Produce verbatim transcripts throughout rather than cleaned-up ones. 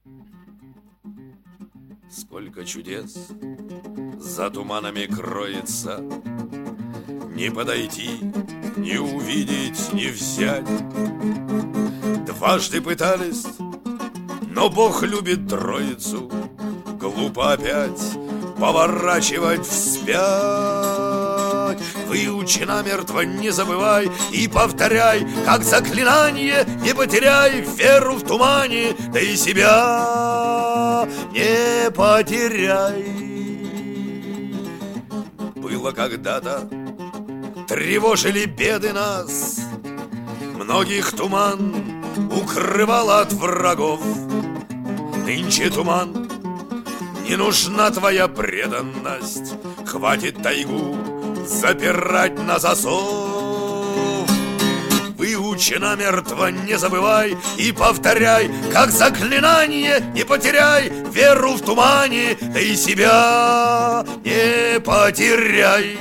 Сколько чудес за туманами кроется, не подойти, не увидеть, не взять. Дважды пытались, но Бог любит троицу. Глупо опять поворачивать вспять. Выучи намертво, не забывай и повторяй, как заклинание, не потеряй веру в тумане, да и себя не потеряй. Было когда-то, тревожили беды нас, многих туман укрывал от врагов. Нынче туман, не нужна твоя преданность, хватит тайгу запирать на засов. Выучи намертво, не забывай и повторяй, как заклинание, не потеряй веру в тумане, да и себя не потеряй.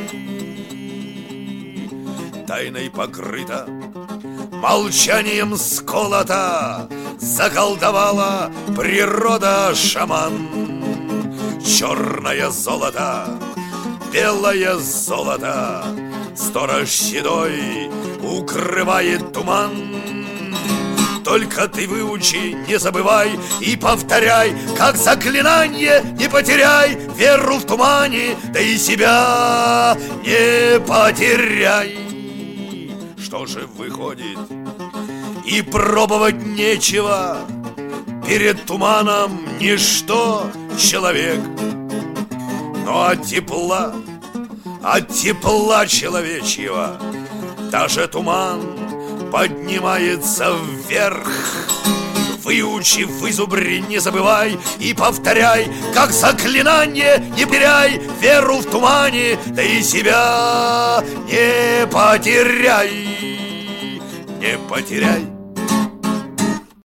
Тайной покрыта, молчанием сколота, заколдовала природа шаман. Черное золото, белое золото, сторож седой укрывает туман. Только ты выучи, не забывай и повторяй, как заклинание, не потеряй веру в тумане, да и себя не потеряй. Что же выходит, и пробовать нечего, перед туманом ничто человек. Но от тепла, от тепла человечьего даже туман поднимается вверх. Выучи, вызубри, не забывай и повторяй, как заклинание, не теряй веру в тумане, да и себя не потеряй, не потеряй.